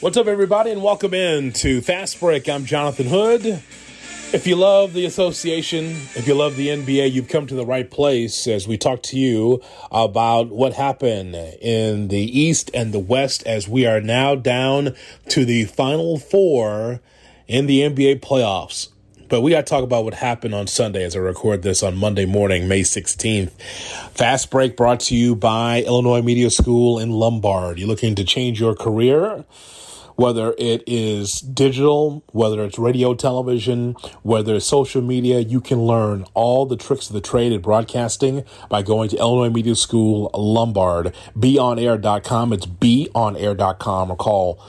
What's up, everybody, and welcome in to Fast Break. I'm Jonathan Hood. If you love the association, if you love the NBA, you've come to the right place as we talk to you about what happened in the East and the West as we are now down to the Final Four in the NBA playoffs. But we got to talk about what happened on Sunday as I record this on Monday morning, May 16th. Fast Break brought to you by Illinois Media School in Lombard. You're looking to change your career? Whether it is digital, whether it's radio, television, whether it's social media, you can learn all the tricks of the trade in broadcasting by going to Illinois Media School Lombard. BeOnAir.com. It's BeOnAir.com, or call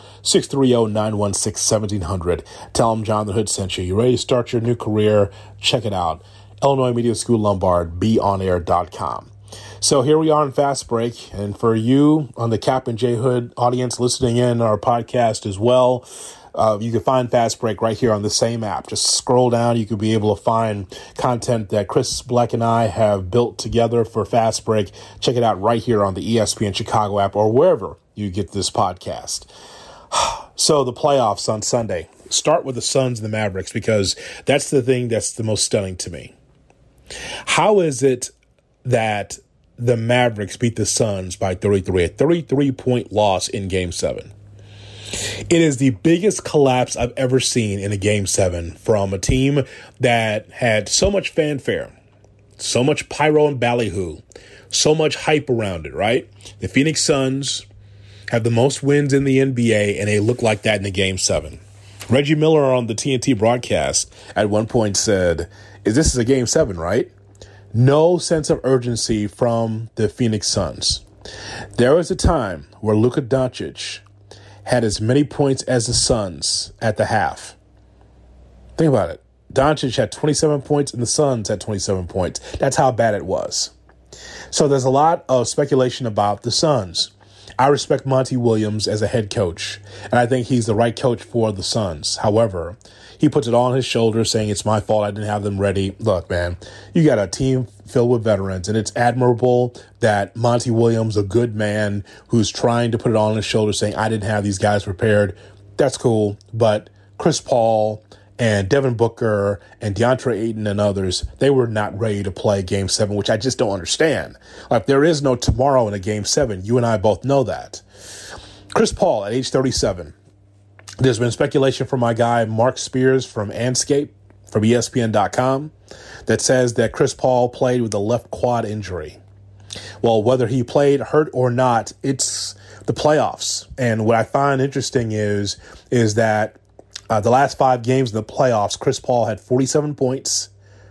630-916-1700. Tell them Jonathan Hood sent you. You ready to start your new career? Check it out. Illinois Media School Lombard, BeOnAir.com. So here we are in Fast Break, and for you on the Cap and J Hood audience listening in our podcast as well, you can find Fast Break right here on the same app. Just scroll down. You could be able to find content that Chris Black and I have built together for Fast Break. Check it out right here on the ESPN Chicago app or wherever you get this podcast. So the playoffs on Sunday. Start with the Suns and the Mavericks because that's the thing that's the most stunning to me. How is it that the Mavericks beat the Suns by 33, a 33-point loss in Game 7? It is the biggest collapse I've ever seen in a Game 7 from a team that had so much fanfare, so much pyro and ballyhoo, so much hype around it, right? The Phoenix Suns have the most wins in the NBA, and they look like that in the Game 7. Reggie Miller on the TNT broadcast at one point said, this is a Game 7, right? No sense of urgency from the Phoenix Suns. There was a time where Luka Doncic had as many points as the Suns at the half. Think about it. Doncic had 27 points and the Suns had 27 points. That's how bad it was. So there's a lot of speculation about the Suns. I respect Monty Williams as a head coach, and I think he's the right coach for the Suns. However, he puts it all on his shoulders saying it's my fault I didn't have them ready. Look, man, you got a team filled with veterans, and it's admirable that Monty Williams, a good man who's trying to put it all on his shoulders saying I didn't have these guys prepared. That's cool, but Chris Paul and Devin Booker and DeAndre Ayton and others, they were not ready to play Game 7, which I just don't understand. Like, there is no tomorrow in a Game 7. You and I both know that. Chris Paul at age 37. There's been speculation from my guy Mark Spears from Anscape, from ESPN.com, that says that Chris Paul played with a left quad injury. Well, whether he played hurt or not, it's the playoffs. And what I find interesting is that the last 5 games in the playoffs, Chris Paul had 47 points.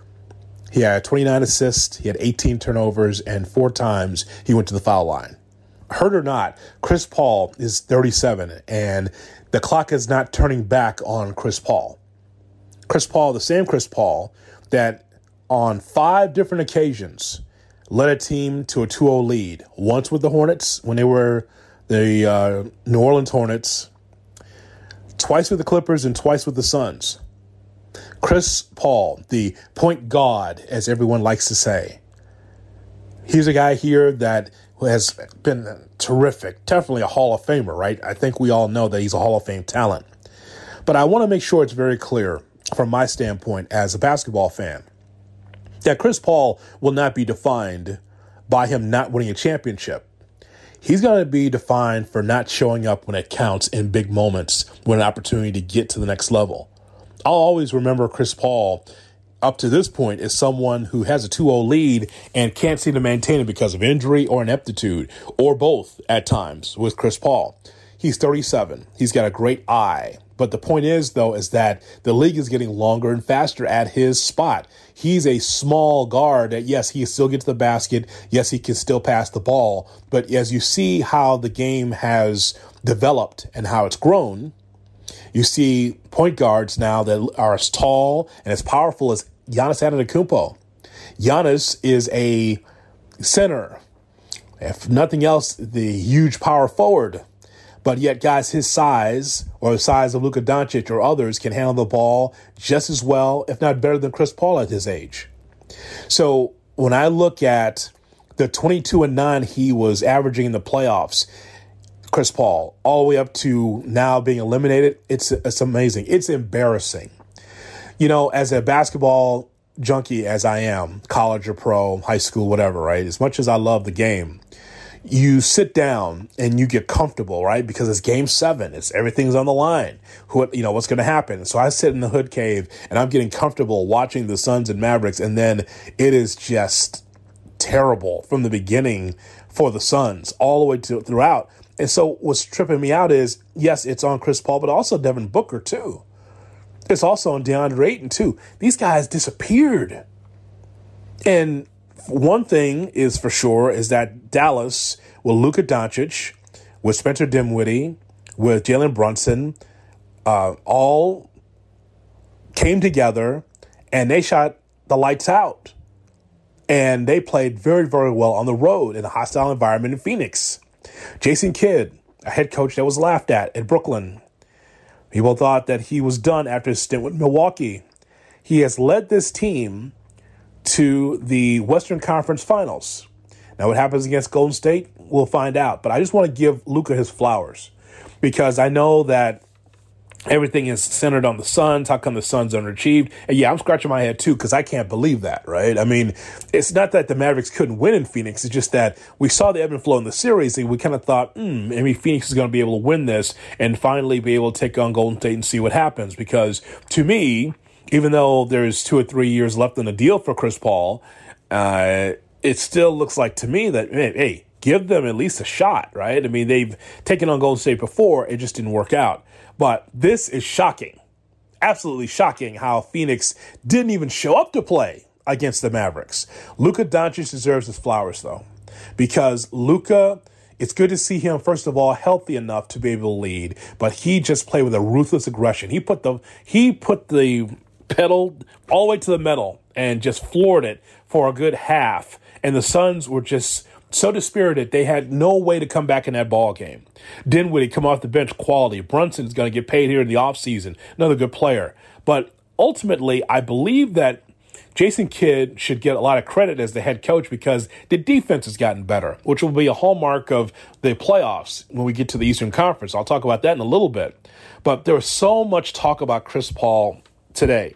He had 29 assists. He had 18 turnovers, and 4 times he went to the foul line. Hurt or not, Chris Paul is 37, and the clock is not turning back on Chris Paul. Chris Paul, the same Chris Paul that on 5 different occasions led a team to a 2-0 lead. Once with the Hornets when they were the New Orleans Hornets, twice with the Clippers, and twice with the Suns. Chris Paul, the point guard, as everyone likes to say. He's a guy here that has been terrific, definitely a Hall of Famer, right? I think we all know that he's a Hall of Fame talent. But I want to make sure it's very clear from my standpoint as a basketball fan that Chris Paul will not be defined by him not winning a championship. He's going to be defined for not showing up when it counts in big moments, when an opportunity to get to the next level. I'll always remember Chris Paul up to this point as someone who has a 2-0 lead and can't seem to maintain it because of injury or ineptitude, or both at times with Chris Paul. He's 37. He's got a great eye. But the point is, though, is that the league is getting longer and faster at his spot. He's a small guard that, yes, he can still get to the basket. Yes, he can still pass the ball. But as you see how the game has developed and how it's grown, you see point guards now that are as tall and as powerful as Giannis Antetokounmpo. Giannis is a center. If nothing else, the huge power forward. But yet, guys, his size, or the size of Luka Doncic or others, can handle the ball just as well, if not better than Chris Paul at his age. So when I look at the 22-9 he was averaging in the playoffs, Chris Paul, all the way up to now being eliminated. It's amazing. It's embarrassing. You know, as a basketball junkie as I am, college or pro, high school, whatever, right? As much as I love the game, you sit down and you get comfortable, right? Because it's game 7. Everything's on the line. What's going to happen? So I sit in the hood cave and I'm getting comfortable watching the Suns and Mavericks. And then it is just terrible from the beginning for the Suns all the way throughout. And so what's tripping me out is, yes, it's on Chris Paul, but also Devin Booker too. It's also on DeAndre Ayton too. These guys disappeared. And one thing is for sure is that Dallas with Luka Doncic, with Spencer Dinwiddie, with Jalen Brunson, all came together and they shot the lights out. And they played very, very well on the road in a hostile environment in Phoenix. Jason Kidd, a head coach that was laughed at Brooklyn. People thought that he was done after his stint with Milwaukee. He has led this team to the Western Conference Finals. Now, what happens against Golden State, we'll find out. But I just want to give Luka his flowers because I know that everything is centered on the Suns. How come the Suns underachieved? And yeah, I'm scratching my head too because I can't believe that, right? I mean, it's not that the Mavericks couldn't win in Phoenix. It's just that we saw the ebb and flow in the series and we kind of thought, maybe Phoenix is going to be able to win this and finally be able to take on Golden State and see what happens. Because to me, even though there's 2 or 3 years left in the deal for Chris Paul, it still looks like to me that, hey, give them at least a shot, right? I mean, they've taken on Golden State before. It just didn't work out. But this is shocking, absolutely shocking how Phoenix didn't even show up to play against the Mavericks. Luka Doncic deserves his flowers, though, because Luka, it's good to see him, first of all, healthy enough to be able to lead, but he just played with a ruthless aggression. He put the pedal all the way to the metal and just floored it for a good half. And the Suns were just so dispirited, they had no way to come back in that ball game. Dinwiddie come off the bench, quality. Brunson's going to get paid here in the offseason, another good player. But ultimately, I believe that Jason Kidd should get a lot of credit as the head coach because the defense has gotten better, which will be a hallmark of the playoffs when we get to the Eastern Conference. I'll talk about that in a little bit. But there was so much talk about Chris Paul today.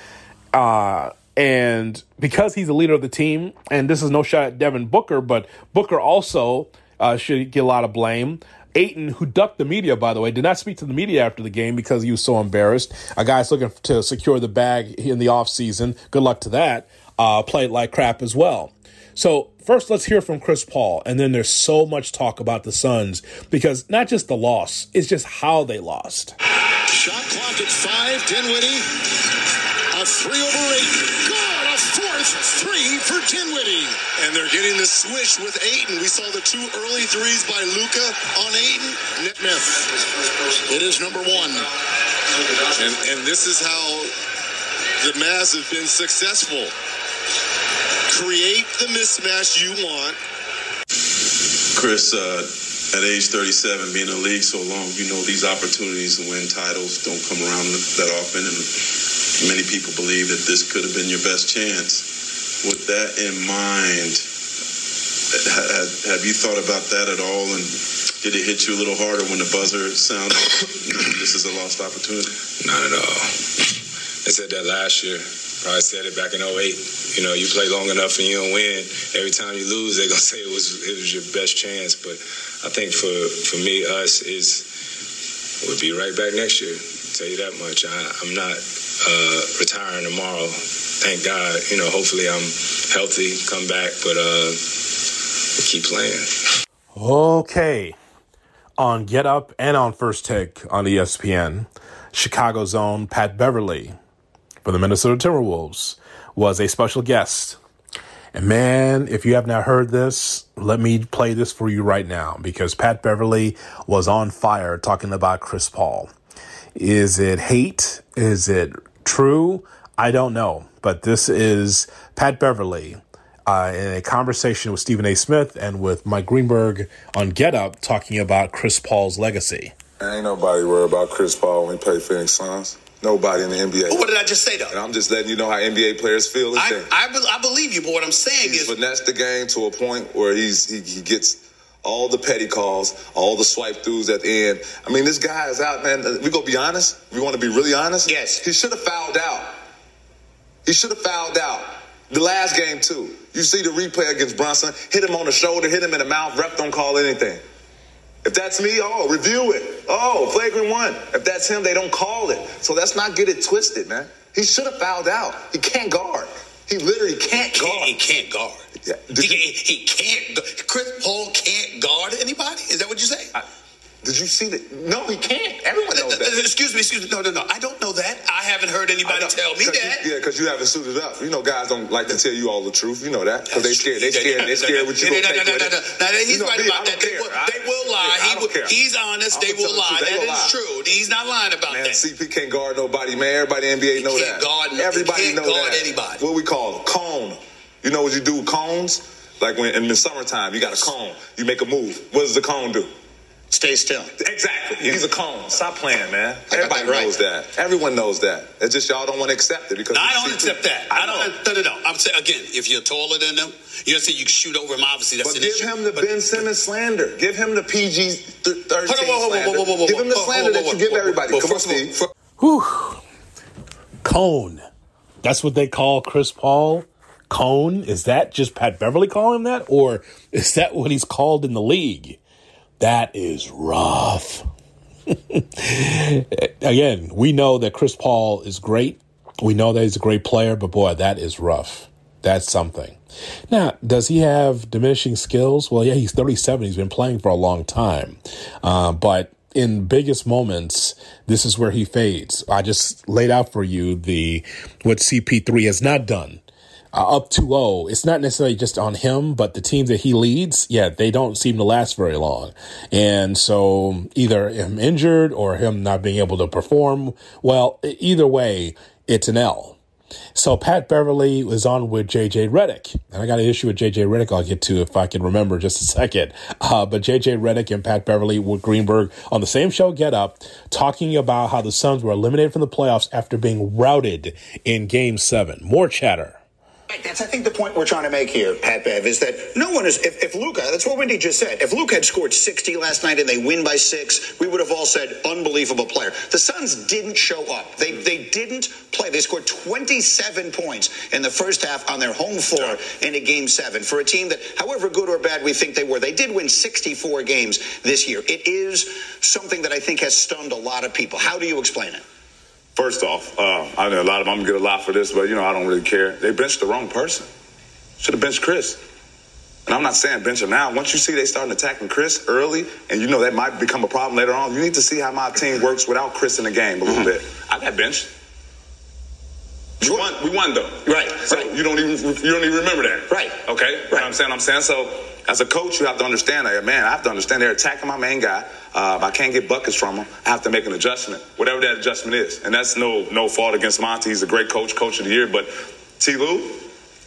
And because he's the leader of the team, and this is no shot at Devin Booker, but Booker also should get a lot of blame. Ayton, who ducked the media, by the way, did not speak to the media after the game because he was so embarrassed. A guy's looking to secure the bag in the offseason. Good luck to that. Played like crap as well. So first, let's hear from Chris Paul. And then there's so much talk about the Suns because not just the loss, it's just how they lost. Shot clock at 5. Dinwiddie. A 3 over 8. Good! A fourth 3 for Dinwiddie. And they're getting the switch with Ayton. We saw the 2 early threes by Luka on Ayton. Nick Smith. It is number 1. And this is how the Mavs have been successful. Create the mismatch you want. Chris, at age 37, being in the league so long, you know these opportunities to win titles don't come around that often, and many people believe that this could have been your best chance. With that in mind, have you thought about that at all, and did it hit you a little harder when the buzzer sounded? This is a lost opportunity? Not at all. I said that last year. Probably said it back in 08. You know, you play long enough and you don't win. Every time you lose, they're going to say it was your best chance. But I think for me, us, we'll be right back next year. I'll tell you that much. I'm not retiring tomorrow. Thank God. You know, hopefully I'm healthy, come back. But we'll keep playing. Okay. On Get Up and on First Take on ESPN, Chicago's own Pat Beverley for the Minnesota Timberwolves was a special guest. And man, if you have not heard this, let me play this for you right now because Pat Beverley was on fire talking about Chris Paul. Is it hate? Is it true? I don't know. But this is Pat Beverley in a conversation with Stephen A. Smith and with Mike Greenberg on Get Up talking about Chris Paul's legacy. Ain't nobody worried about Chris Paul when he played Phoenix Suns. Nobody in the NBA. What did I just say, though? And I'm just letting you know how NBA players feel. I believe you, but what I'm saying he's finessed the game to a point where he gets all the petty calls, all the swipe throughs at the end. I mean, this guy is out, man. We gonna be honest? We want to be really honest? Yes. He should have fouled out. He should have fouled out. The last game, too. You see the replay against Brunson, hit him on the shoulder, hit him in the mouth, ref don't call anything. If that's me, review it. Flagrant 1. If that's him, they don't call it. So let's not get it twisted, man. He should have fouled out. He can't guard. He literally can't guard. He can't guard. Yeah. He can't. Chris Paul can't guard anybody? Is that what you say? Did you see that? No, he can't. Everyone knows that. Excuse me. No. I don't know that. I haven't heard anybody tell me that. Because you haven't suited up. You know, guys don't like to tell you all the truth. You know that. Because they scared. They scared what you going to take with it. No, he's right about that. They will lie. He's honest. They will lie. That is true. He's not lying about that. CP can't guard nobody, man. Everybody in the NBA know that. Everybody know that. He can't guard anybody. What we call a cone. You know what you do with cones? Like when in the summertime, you got a cone. You make a move. What does the cone do? Stay still. Exactly. Yeah. He's a cone. Stop playing, man. Everybody knows that. Everyone knows that. It's just y'all don't want to accept it because I don't accept that. No. I'm saying again, if you're taller than them, you're saying you can shoot over him. Obviously, that's an issue. But give him the Ben Simmons slander. Give him the PG-13 slander. Give him the slander that you give everybody. Come on, Steve. Whew. Cone. That's what they call Chris Paul. Cone. Is that just Pat Beverly calling him that, or is that what he's called in the league? That is rough. Again, we know that Chris Paul is great. We know that he's a great player, but boy, that is rough. That's something. Now, does he have diminishing skills? Well, yeah, he's 37. He's been playing for a long time. But in biggest moments, this is where he fades. I just laid out for you what CP3 has not done. Up 2-0, it's not necessarily just on him, but the teams that he leads, they don't seem to last very long. And so either him injured or him not being able to perform, well, either way, it's an L. So Pat Beverly was on with JJ Redick. And I got an issue with JJ Redick I'll get to if I can remember just a second. But JJ Redick and Pat Beverly with Greenberg on the same show, Get Up, talking about how the Suns were eliminated from the playoffs after being routed in Game 7. More chatter. That's, I think, the point we're trying to make here, Pat Bev, is that no one is, if Luka, that's what Wendy just said, if Luka had scored 60 last night and they win by 6, we would have all said, unbelievable player. The Suns didn't show up. They didn't play. They scored 27 points in the first half on their home floor in a Game 7 for a team that, however good or bad we think they were, they did win 64 games this year. It is something that I think has stunned a lot of people. How do you explain it? First off, I know a lot of them, I'm going to get a lot for this, but, I don't really care. They benched the wrong person. Should have benched Chris. And I'm not saying bench him now. Once you see they starting attacking Chris early, and that might become a problem later on, you need to see how my team works without Chris in the game a little bit. I got benched. We won though. Right. So you don't even remember that. Right. Okay. Right. You know what I'm saying? So as a coach, you have to understand that, man, I have to understand they're attacking my main guy. I can't get buckets from him. I have to make an adjustment, whatever that adjustment is. And that's no fault against Monty. He's a great coach of the year. But T. Lue,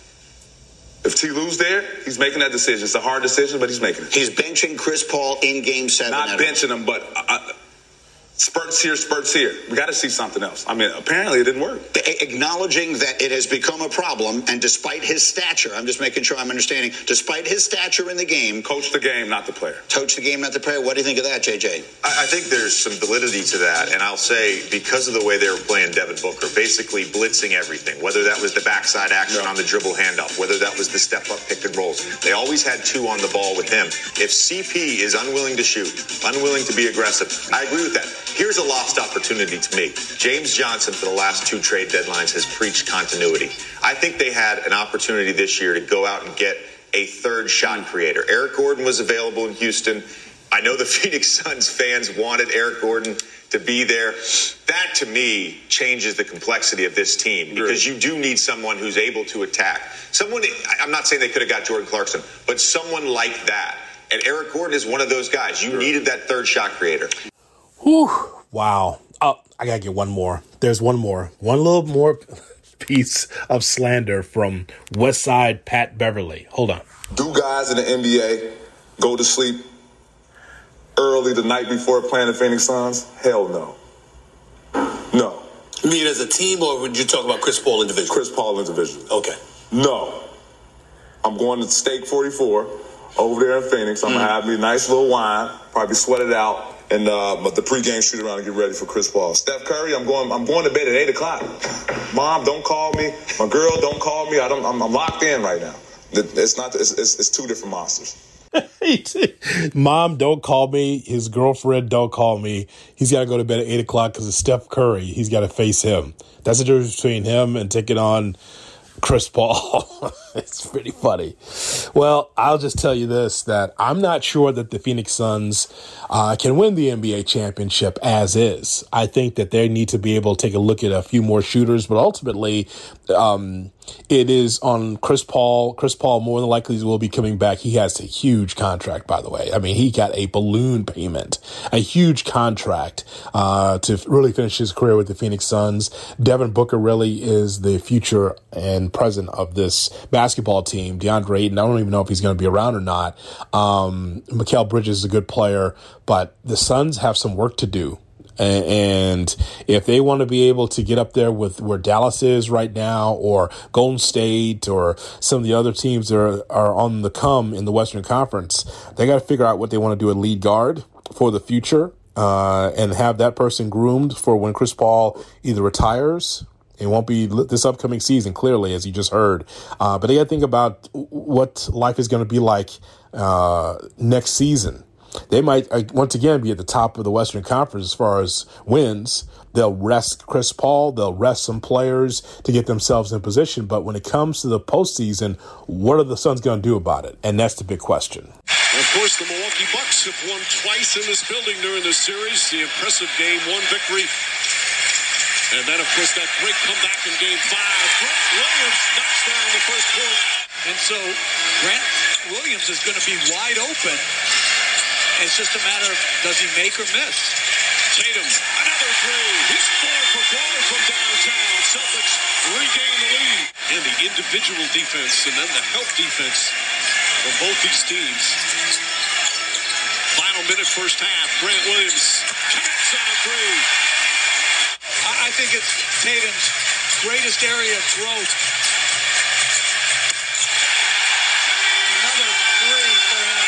if T. Lue's there, he's making that decision. It's a hard decision, but he's making it. He's benching Chris Paul in Game 7. Not benching him, but spurts here. We got to see something else. I mean, apparently it didn't work. Acknowledging that it has become a problem, and despite his stature, I'm just making sure I'm understanding, despite his stature in the game. Coach the game, not the player. Coach the game, not the player. What do you think of that, JJ? I think there's some validity to that, and I'll say because of the way they were playing Devin Booker, basically blitzing everything, whether that was the backside action on the dribble handoff, whether that was the step-up pick and rolls. They always had 2 on the ball with him. If CP is unwilling to shoot, unwilling to be aggressive, I agree with that. Here's a lost opportunity to me. James Johnson, for the last 2 trade deadlines, has preached continuity. I think they had an opportunity this year to go out and get a third shot creator. Eric Gordon was available in Houston. I know the Phoenix Suns fans wanted Eric Gordon to be there. That, to me, changes the complexity of this team because you do need someone who's able to attack. I'm not saying they could have got Jordan Clarkson, but someone like that. And Eric Gordon is one of those guys. You needed that third shot creator. Whew. Wow. Oh, I got to get one more. There's one more. One little more piece of slander from Westside Pat Beverly. Hold on. Do guys in the NBA go to sleep early the night before playing the Phoenix Suns? Hell no. No. You mean as a team, or would you talk about Chris Paul individually? Chris Paul individually. Okay. No. I'm going to Steak 44 over there in Phoenix. I'm going to have me a nice little wine, probably sweat it out, and the pregame shoot around and get ready for Chris Paul. Steph Curry, I'm going to bed at 8 o'clock. Mom, don't call me. My girl, don't call me. I'm locked in right now. It's two different monsters. Mom, don't call me. His girlfriend, don't call me. He's got to go to bed at 8 o'clock because it's Steph Curry. He's got to face him. That's the difference between him and taking on Chris Paul. It's pretty funny. Well, I'll just tell you this, that I'm not sure that the Phoenix Suns can win the NBA championship as is. I think that they need to be able to take a look at a few more shooters, but ultimately it is on Chris Paul. Chris Paul more than likely will be coming back. He has a huge contract, by the way. I mean, he got a balloon payment, a huge contract to really finish his career with the Phoenix Suns. Devin Booker really is the future and present of this basketball team. DeAndre Ayton, I don't even know if he's going to be around or not. Mikal Bridges is a good player, but the Suns have some work to do. And if they want to be able to get up there with where Dallas is right now, or Golden State, or some of the other teams that are on the come in the Western Conference, they got to figure out what they want to do at lead guard for the future, and have that person groomed for when Chris Paul either retires. It won't be this upcoming season, clearly, as you just heard. But they got to think about what life is going to be like next season. They might, once again, be at the top of the Western Conference as far as wins. They'll rest Chris Paul. They'll rest some players to get themselves in position. But when it comes to the postseason, what are the Suns going to do about it? And that's the big question. Well, of course, the Milwaukee Bucks have won twice in this building during this series. The impressive Game 1 victory. And then, of course, that great comeback in Game 5. Grant Williams knocks down the first point. And so Grant Williams is going to be wide open. It's just a matter of, does he make or miss? Tatum, another three. He's 4 for 4 from downtown. Celtics regain the lead. And the individual defense and then the help defense from both these teams. Final minute first half. Grant Williams connects on a three. I think it's Tatum's greatest area of growth. Another three for him.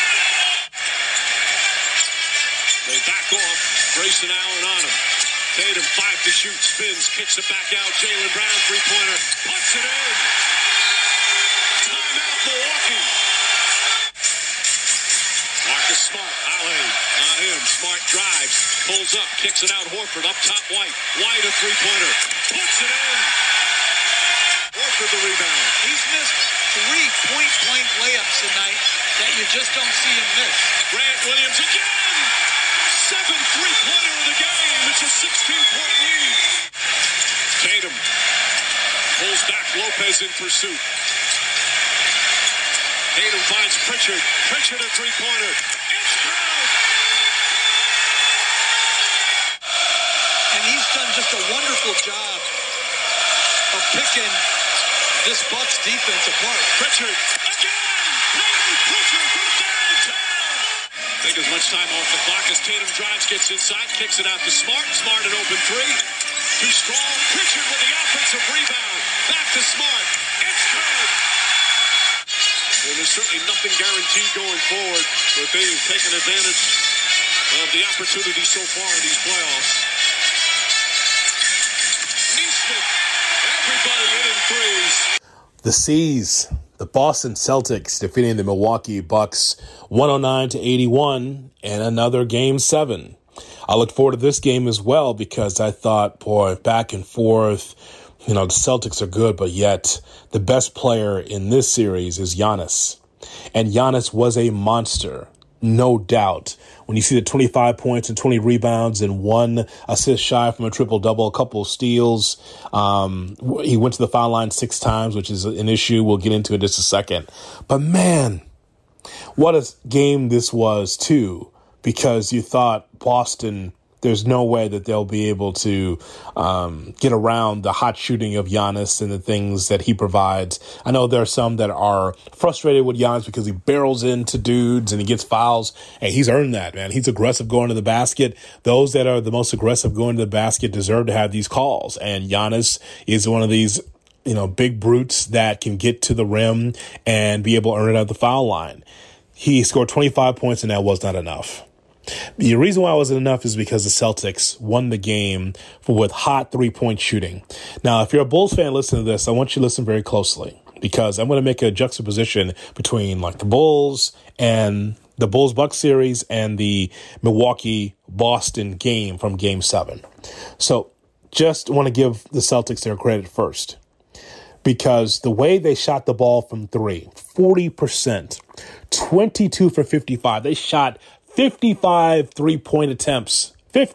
They back off. Grayson Allen on him. Tatum 5 to shoot. Spins. Kicks it back out. Jaylen Brown three-pointer. Puts it in. Timeout Milwaukee. Marcus Smart. Alley. On him. Smart drives. Pulls up. Kicks it out. Horford up top. White. White a three-pointer. Puts it in. Horford the rebound. He's missed 3 point-blank layups tonight that you just don't see him miss. Grant Williams again. 7th three-pointer of the game. It's a 16-point lead. Tatum pulls back. Lopez in pursuit. Tatum finds Pritchard. Pritchard a three-pointer. It's good. And he's done just a wonderful job of picking this Bucks defense apart. Pritchard again. Peyton Pritchard from downtown. Take as much time off the clock as Tatum drives, gets inside, kicks it out to Smart. Smart an open three. Too strong. Pritchard with the offensive rebound. Back to Smart. It's good. Well, there's certainly nothing guaranteed going forward, but they've taken advantage of the opportunity so far in these playoffs. Nesmith, everybody in threes. The C's, the Boston Celtics defeating the Milwaukee Bucks 109-81 and another Game 7. I look forward to this game as well because I thought, boy, back and forth, the Celtics are good, but yet the best player in this series is Giannis. And Giannis was a monster, no doubt. When you see the 25 points and 20 rebounds and 1 assist shy from a triple-double, a couple of steals. He went to the foul line 6 times, which is an issue we'll get into in just a second. But, man, what a game this was, too, because you thought Boston, there's no way that they'll be able to get around the hot shooting of Giannis and the things that he provides. I know there are some that are frustrated with Giannis because he barrels into dudes and he gets fouls. And he's earned that, man. He's aggressive going to the basket. Those that are the most aggressive going to the basket deserve to have these calls. And Giannis is one of these, big brutes that can get to the rim and be able to earn it at the foul line. he scored 25 points, and that was not enough. The reason why it wasn't enough is because the Celtics won the game with hot 3-point shooting. Now, if you're a Bulls fan listening to this, I want you to listen very closely, because I'm going to make a juxtaposition between like the Bulls and the Bulls-Bucks series and the Milwaukee-Boston game from Game 7. So just want to give the Celtics their credit first, because the way they shot the ball from three, 40%, 22 for 55. They shot 55 3-point attempts,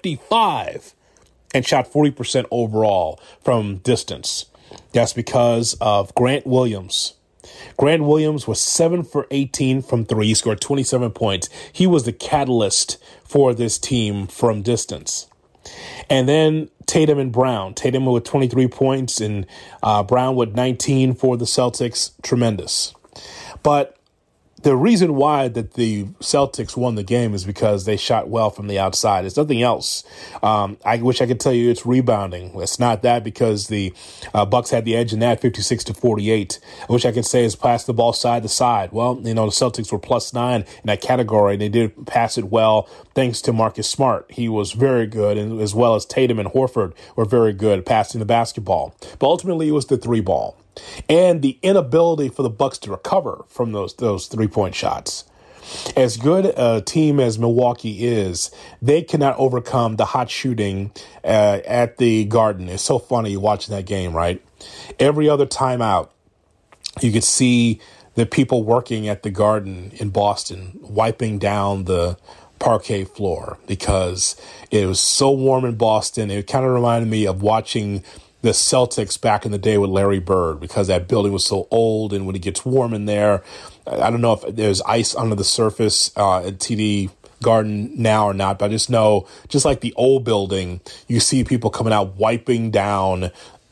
55, and shot 40% overall from distance. That's because of Grant Williams. Grant Williams was 7 for 18 from three. He scored 27 points. He was the catalyst for this team from distance. And then Tatum and Brown. Tatum with 23 points and Brown with 19 for the Celtics. Tremendous. But the reason why that the Celtics won the game is because they shot well from the outside. It's nothing else. I wish I could tell you it's rebounding. It's not that, because the Bucks had the edge in that, 56-48. I wish I could say it's pass the ball side to side. Well, the Celtics were +9 in that category, and they did pass it well thanks to Marcus Smart. He was very good, and as well as Tatum and Horford were very good at passing the basketball. But ultimately, it was the 3-ball. And the inability for the Bucks to recover from those 3-point shots. As good a team as Milwaukee is, they cannot overcome the hot shooting at the Garden. It's so funny watching that game, right? Every other timeout, you could see the people working at the Garden in Boston wiping down the parquet floor because it was so warm in Boston. It kind of reminded me of watching the Celtics back in the day with Larry Bird, because that building was so old, and when it gets warm in there, I don't know if there's ice under the surface at TD Garden now or not, but I just know, just like the old building, you see people coming out wiping down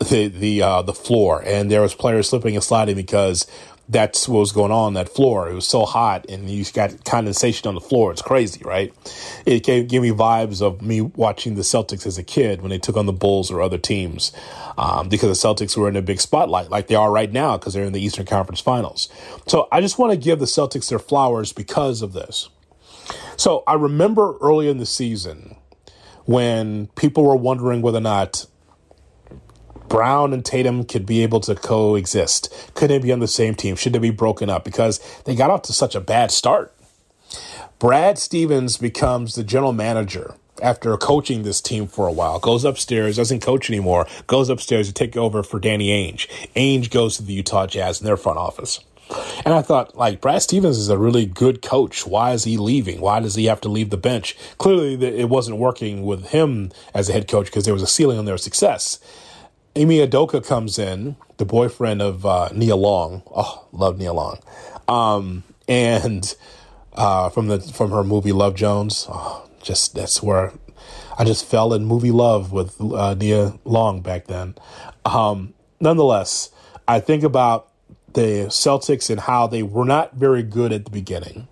the floor, and there was players slipping and sliding because that's what was going on that floor. It was so hot, and you got condensation on the floor. It's crazy, right? It gave me vibes of me watching the Celtics as a kid when they took on the Bulls or other teams, because the Celtics were in a big spotlight like they are right now because they're in the Eastern Conference Finals. So I just want to give the Celtics their flowers because of this. So I remember early in the season when people were wondering whether or not Brown and Tatum could be able to coexist. Could they be on the same team? Should they be broken up? Because they got off to such a bad start. Brad Stevens becomes the general manager after coaching this team for a while. Goes upstairs, doesn't coach anymore. Goes upstairs to take over for Danny Ainge. Ainge goes to the Utah Jazz in their front office. And I thought, Brad Stevens is a really good coach. Why is he leaving? Why does he have to leave the bench? Clearly, it wasn't working with him as a head coach because there was a ceiling on their success. Amy Udoka comes in, the boyfriend of Nia Long. Oh, love Nia Long. And from her movie Love Jones. Oh, that's where I just fell in movie love with Nia Long back then. Nonetheless, I think about the Celtics and how they were not very good at the beginning.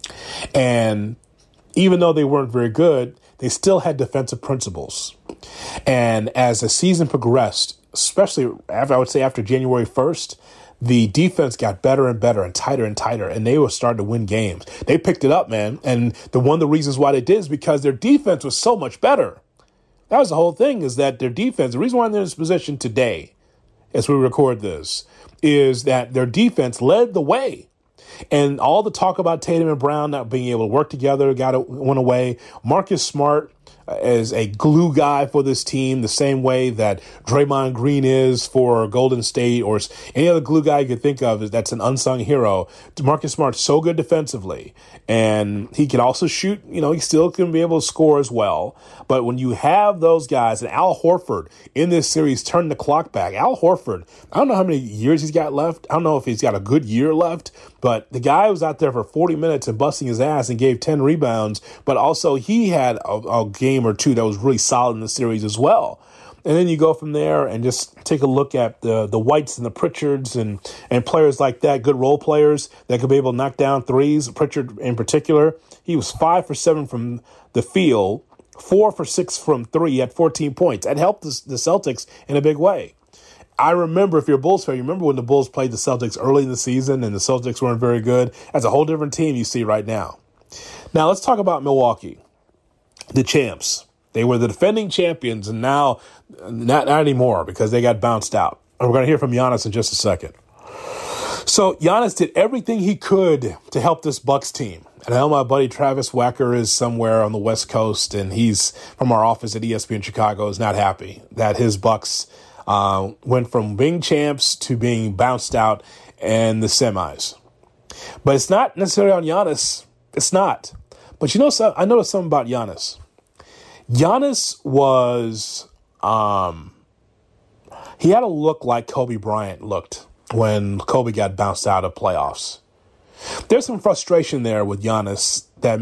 And even though they weren't very good, they still had defensive principles. And as the season progressed, especially after January 1st, the defense got better and better and tighter, and they were starting to win games. They picked it up, man. And one of the reasons why they did is because their defense was so much better. That was the whole thing, is that their defense, the reason why they're in this position today, as we record this, is that their defense led the way. And all the talk about Tatum and Brown not being able to work together went away. Marcus Smart is a glue guy for this team, the same way that Draymond Green is for Golden State, or any other glue guy you could think of that's an unsung hero. Marcus Smart's so good defensively, and he can also shoot. He still can be able to score as well. But when you have those guys, and Al Horford in this series turned the clock back. Al Horford, I don't know how many years he's got left. I don't know if he's got a good year left, but the guy was out there for 40 minutes and busting his ass and gave 10 rebounds, but also he had a game or two that was really solid in the series as well. And then you go from there and just take a look at the Whites and the Pritchards and players like that, good role players that could be able to knock down threes. Pritchard in particular, he was 5 for 7 from the field, 4 for 6 from three at 14 points. That helped the Celtics in a big way. I remember, if you're a Bulls fan, you remember when the Bulls played the Celtics early in the season and the Celtics weren't very good. That's a whole different team you see right now. Now, let's talk about Milwaukee, the champs. They were the defending champions, and now not anymore because they got bounced out. And we're going to hear from Giannis in just a second. So Giannis did everything he could to help this Bucks team. And I know my buddy Travis Wacker is somewhere on the West Coast, and he's from our office at ESPN Chicago, is not happy that his Bucks went from being champs to being bounced out in the semis. But it's not necessarily on Giannis. It's not. But I noticed something about Giannis. Giannis was, he had a look like Kobe Bryant looked when Kobe got bounced out of playoffs. There's some frustration there with Giannis that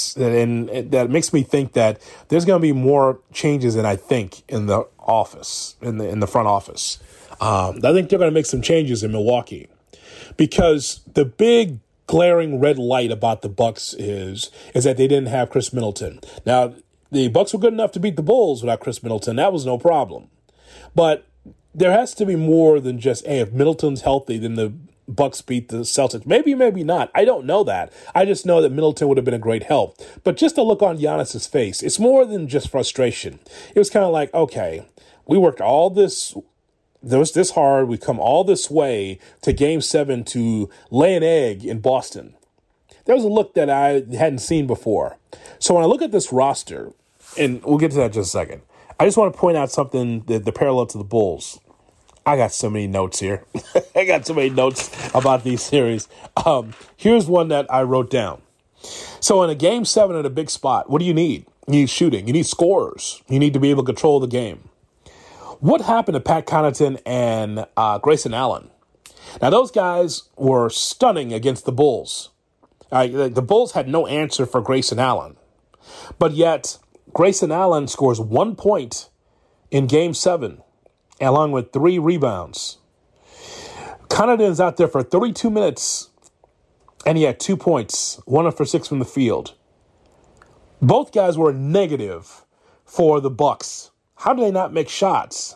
makes me think that there's going to be more changes than I think in the office, in the front office. I think they're going to make some changes in Milwaukee because the big glaring red light about the Bucks is that they didn't have Chris Middleton. Now, the Bucks were good enough to beat the Bulls without Chris Middleton. That was no problem. But there has to be more than just, hey, if Middleton's healthy, then the Bucks beat the Celtics. Maybe, maybe not. I don't know that. I just know that Middleton would have been a great help. But just to look on Giannis's face, it's more than just frustration. It was kind of like, okay, we worked all this hard. We've come all this way to Game 7 to lay an egg in Boston. There was a look that I hadn't seen before. So when I look at this roster, and we'll get to that in just a second, I just want to point out something, the parallel to the Bulls. I got so many notes here. I got so many notes about these series. Here's one that I wrote down. So in a Game 7 at a big spot, what do you need? You need shooting. You need scorers. You need to be able to control the game. What happened to Pat Connaughton and Grayson Allen? Now, those guys were stunning against the Bulls. The Bulls had no answer for Grayson Allen. But yet, Grayson Allen scores 1 point in Game 7, along with 3 rebounds. Connaughton's out there for 32 minutes, and he had 2 points, 1 for 6 from the field. Both guys were negative for the Bucks. How do they not make shots?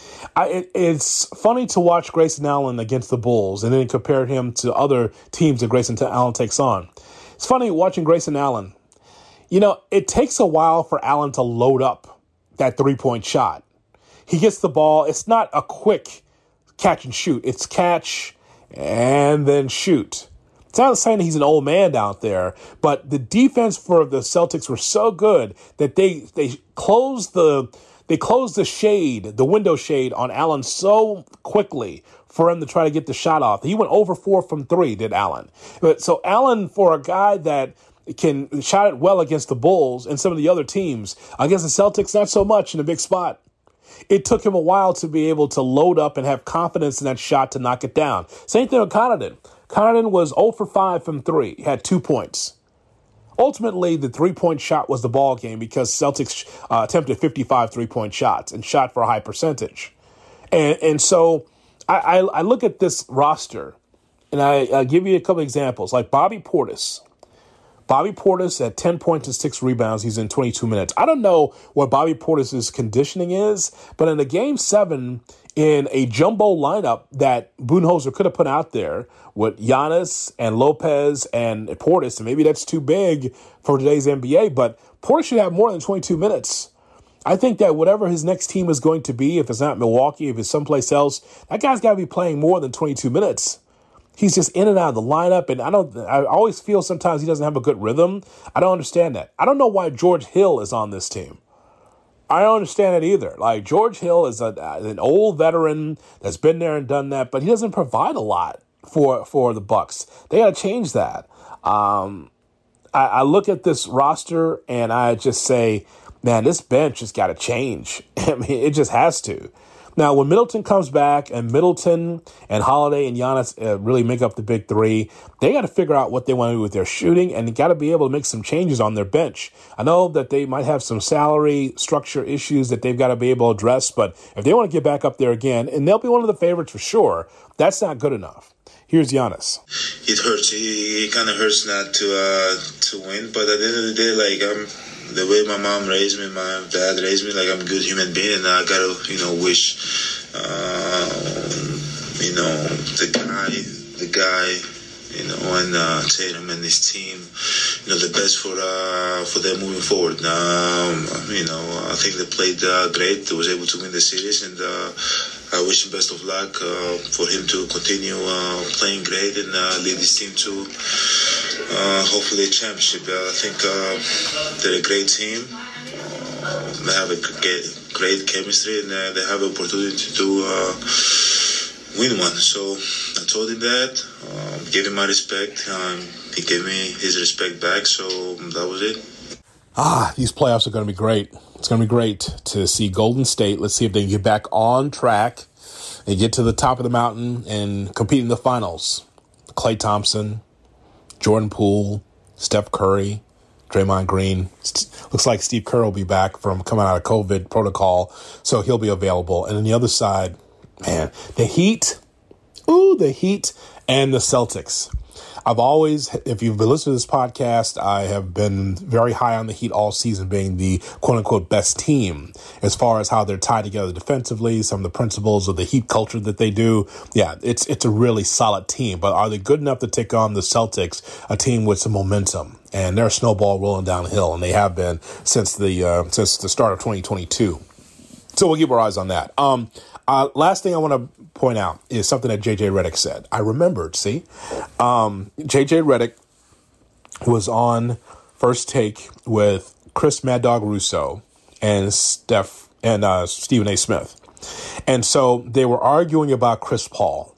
It's funny to watch Grayson Allen against the Bulls and then compare him to other teams that Grayson Allen takes on. It's funny watching Grayson Allen. You know, it takes a while for Allen to load up that 3-point shot. He gets the ball. It's not a quick catch and shoot. It's catch and then shoot. It's not saying he's an old man out there, but the defense for the Celtics were so good that they closed the shade, the window shade on Allen so quickly for him to try to get the shot off. He went over 4 from 3, did Allen. So Allen, for a guy that can shot it well against the Bulls and some of the other teams, against the Celtics, not so much in a big spot. It took him a while to be able to load up and have confidence in that shot to knock it down. Same thing with Connaughton. Connaughton was 0 for 5 from 3, had 2 points. Ultimately, the 3-point shot was the ball game because Celtics attempted 55 3-point shots and shot for a high percentage. And so I look at this roster, and I give you a couple examples, like Bobby Portis. Bobby Portis at 10 points and 6 rebounds. He's in 22 minutes. I don't know what Bobby Portis' conditioning is, but in a Game 7, in a jumbo lineup that Budenholzer could have put out there with Giannis and Lopez and Portis, and maybe that's too big for today's NBA, but Portis should have more than 22 minutes. I think that whatever his next team is going to be, if it's not Milwaukee, if it's someplace else, that guy's got to be playing more than 22 minutes. He's just in and out of the lineup, and I always feel sometimes he doesn't have a good rhythm. I don't understand that. I don't know why George Hill is on this team. I don't understand it either. Like, George Hill is an old veteran that's been there and done that, but he doesn't provide a lot for the Bucks. They got to change that. I look at this roster, and I just say, man, this bench has got to change. I mean, it just has to. Now, when Middleton comes back and Middleton and Holiday and Giannis really make up the big three, they got to figure out what they want to do with their shooting, and they got to be able to make some changes on their bench. I know that they might have some salary structure issues that they've got to be able to address, but if they want to get back up there again, and they'll be one of the favorites for sure, that's not good enough. Here's Giannis. It hurts. It kind of hurts not to win, but at the end of the day, like, the way my mom raised me, my dad raised me, like, I'm a good human being, and I gotta, wish The guy, and Tatum and his team, the best for them moving forward. I think they played great. They was able to win the series, and I wish him best of luck for him to continue playing great and lead his team to hopefully a championship. I think they're a great team. They have a great chemistry, and they have the opportunity to win one. So I told him that, gave him my respect. He gave me his respect back, so that was it. These playoffs are going to be great. It's going to be great to see Golden State. Let's see if they can get back on track and get to the top of the mountain and compete in the finals. Klay Thompson, Jordan Poole, Steph Curry, Draymond Green. Looks like Steve Kerr will be back from coming out of COVID protocol, so he'll be available. And on the other side, man, the Heat. The Heat and the Celtics. I've always, if you've been listening to this podcast, I have been very high on the Heat all season being the quote-unquote best team as far as how they're tied together defensively, some of the principles of the Heat culture that they do. Yeah, it's a really solid team. But are they good enough to take on the Celtics, a team with some momentum? And they're a snowball rolling downhill, and they have been since the start of 2022. So we'll keep our eyes on that. Last thing I want to point out is something that J.J. Redick said. I remembered, see? J.J. Redick was on First Take with Chris Mad Dog Russo and Stephen A. Smith. And so they were arguing about Chris Paul.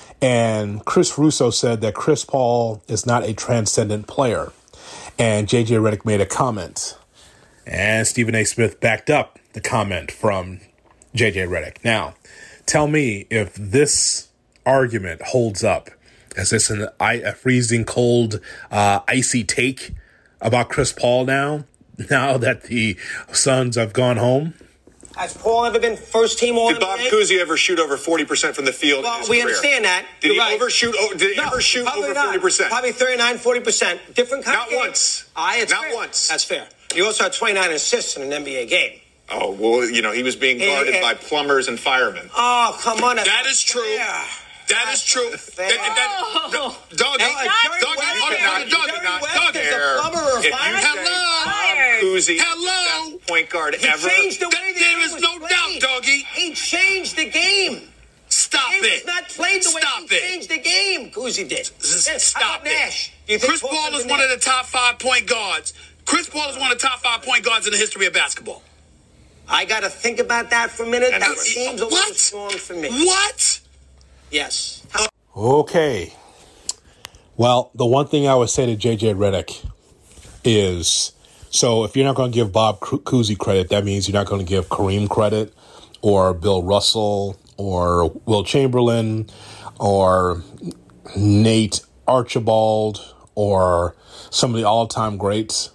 And Chris Russo said that Chris Paul is not a transcendent player. And J.J. Redick made a comment. And Stephen A. Smith backed up the comment from J.J. Redick. Now, tell me if this argument holds up. Is this a freezing cold, icy take about Chris Paul now that the Suns have gone home? Has Paul ever been first team all? Did Bob Cousy ever shoot over 40% from the field? Well, in his we career? Understand that. Did he right. overshoot? Did he ever shoot over 40%? Probably 39, 40%. Different kind Not of game. once. It's Not fair. once. That's fair. He also had 29 assists in an NBA game. Oh, well, he was being guarded by plumbers and firemen. Oh, come on. That is true. Fair. That is true. Doggy. Hello. Point guard ever. Changed the way there is no doubt, Doggy. He changed the game. Stop it. It's not played the way he changed the game. Cousy did. Stop it. Nash? Chris Paul is one of the top 5 point guards. Chris Paul is one of the top 5 point guards in the history of basketball. I got to think about that for a minute. That seems a little strong for me. What? Yes. Okay. Well, the one thing I would say to J.J. Redick is, so if you're not going to give Bob Cousy credit, that means you're not going to give Kareem credit or Bill Russell or Will Chamberlain or Nate Archibald or some of the all-time greats.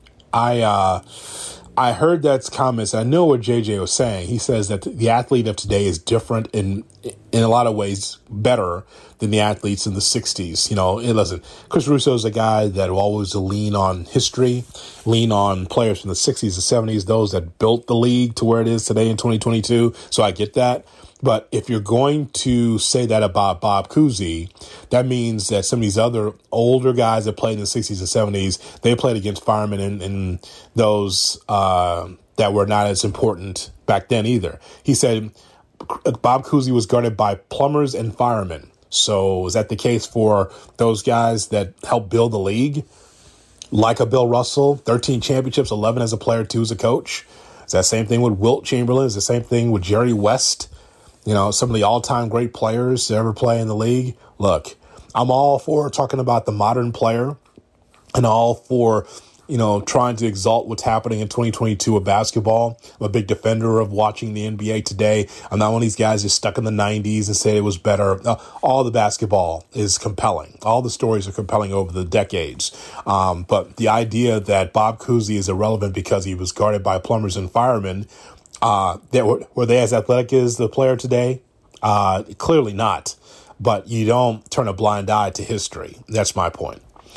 I heard that comments. I know what JJ was saying. He says that the athlete of today is different in a lot of ways, better than the athletes in the 60s. Listen, Chris Russo is a guy that will always lean on history, lean on players from the 60s and 70s, those that built the league to where it is today in 2022. So I get that. But if you're going to say that about Bob Cousy, that means that some of these other older guys that played in the 60s and 70s, they played against firemen and those that were not as important back then either. He said Bob Cousy was guarded by plumbers and firemen. So is that the case for those guys that helped build the league? Like a Bill Russell, 13 championships, 11 as a player, 2 as a coach. Is that the same thing with Wilt Chamberlain? Is the same thing with Jerry West? Some of the all-time great players to ever play in the league. Look, I'm all for talking about the modern player and all for, trying to exalt what's happening in 2022 with basketball. I'm a big defender of watching the NBA today. I'm not one of these guys just stuck in the 90s and say it was better. All the basketball is compelling. All the stories are compelling over the decades. But the idea that Bob Cousy is irrelevant because he was guarded by plumbers and firemen, were they as athletic as the player today? Clearly not. But you don't turn a blind eye to history. That's my point.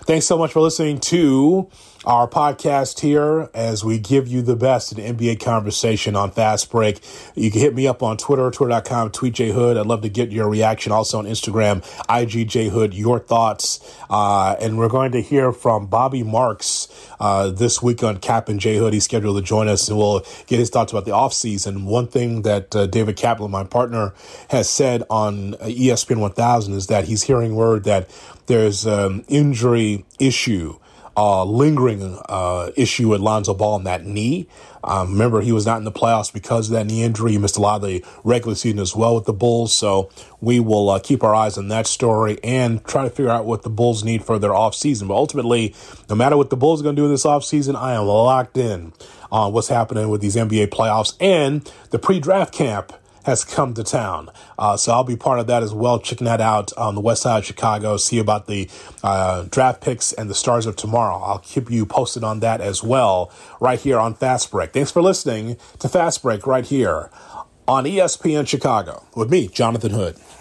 Thanks so much for listening to our podcast here as we give you the best in NBA conversation on Fast Break. You can hit me up on Twitter, twitter.com, tweetjhood. I'd love to get your reaction. Also on Instagram, IGJhood, your thoughts. And we're going to hear from Bobby Marks this week on Cap and J Hood. He's scheduled to join us, and we'll get his thoughts about the offseason. One thing that David Kaplan, my partner, has said on ESPN 1000 is that he's hearing word that there's an injury issue, lingering issue with Lonzo Ball in that knee. Remember, he was not in the playoffs because of that knee injury. He missed a lot of the regular season as well with the Bulls. So we will keep our eyes on that story and try to figure out what the Bulls need for their offseason. But ultimately, no matter what the Bulls are going to do this offseason, I am locked in on what's happening with these NBA playoffs, and the pre-draft camp has come to town. So I'll be part of that as well, checking that out on the west side of Chicago, see about the draft picks and the stars of tomorrow. I'll keep you posted on that as well right here on Fast Break. Thanks for listening to Fast Break right here on ESPN Chicago with me, Jonathan Hood.